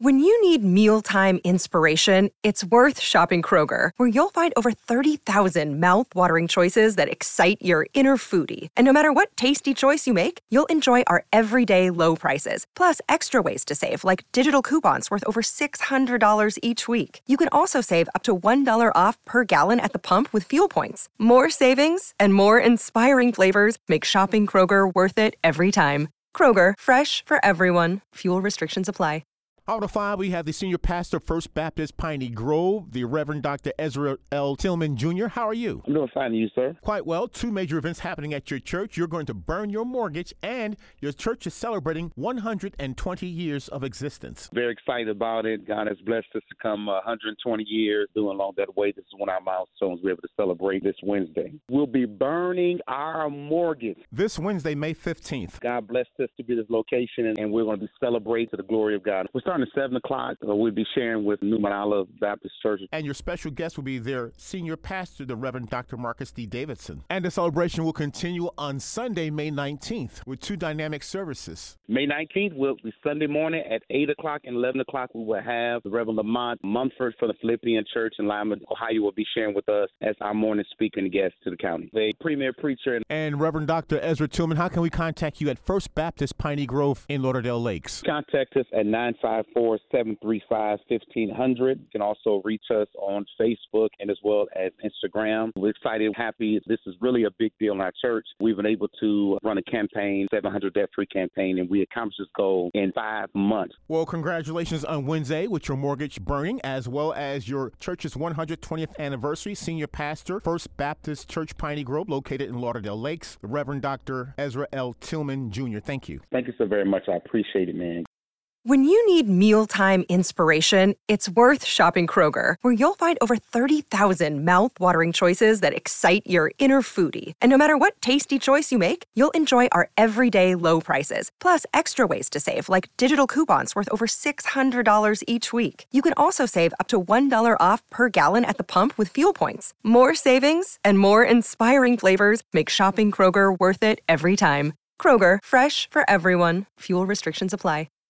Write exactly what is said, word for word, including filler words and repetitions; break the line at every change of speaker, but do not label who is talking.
When you need mealtime inspiration, it's worth shopping Kroger, where you'll find over thirty thousand mouth-watering choices that excite your inner foodie. And no matter what tasty choice you make, you'll enjoy our everyday low prices, plus extra ways to save, like digital coupons worth over six hundred dollars each week. You can also save up to one dollar off per gallon at the pump with fuel points. More savings and more inspiring flavors make shopping Kroger worth it every time. Kroger, fresh for everyone. Fuel restrictions apply.
Out of five, we have the senior pastor, First Baptist Piney Grove, the Reverend Doctor Ezra L. Tillman, Junior How are you?
I'm doing fine, and you, sir?
Quite well. Two major events happening at your church. You're going to burn your mortgage, and your church is celebrating one hundred twenty years of existence.
Very excited about it. God has blessed us to come one hundred twenty years doing along that way. This is one of our milestones we're able to celebrate this Wednesday. We'll be burning our mortgage.
This Wednesday, May fifteenth.
God blessed us to be this location, and we're going to be celebrating to the glory of God. We're starting at seven o'clock. Uh, we'll be sharing with New Manala Baptist Church.
And your special guest will be their senior pastor, the Reverend Doctor Marcus D. Davidson. And the celebration will continue on Sunday, May nineteenth, with two dynamic services.
May nineteenth will be Sunday morning at eight o'clock and eleven o'clock. We will have the Reverend Lamont Mumford from the Philippian Church in Lima, Ohio, will be sharing with us as our morning speaking guest to the county. The premier preacher.
And Reverend Doctor Ezra Tillman, how can we contact you at First Baptist Piney Grove in Lauderdale Lakes?
Contact us at nine five four, seven three five, one five zero zero. You can also reach us on Facebook and as well as Instagram. We're excited, happy. This is really a big deal in our church. We've been able to run a campaign, seven hundred debt-free campaign, and we accomplished this goal in five months.
Well, congratulations on Wednesday with your mortgage burning, as well as your church's one hundred twentieth anniversary. Senior pastor, First Baptist Church Piney Grove, located in Lauderdale Lakes, the Reverend Doctor Ezra L. Tillman, Junior Thank you.
Thank you so very much. I appreciate it, man.
When you need mealtime inspiration, it's worth shopping Kroger, where you'll find over thirty thousand mouth-watering choices that excite your inner foodie. And no matter what tasty choice you make, you'll enjoy our everyday low prices, plus extra ways to save, like digital coupons worth over six hundred dollars each week. You can also save up to one dollar off per gallon at the pump with fuel points. More savings and more inspiring flavors make shopping Kroger worth it every time. Kroger, fresh for everyone. Fuel restrictions apply.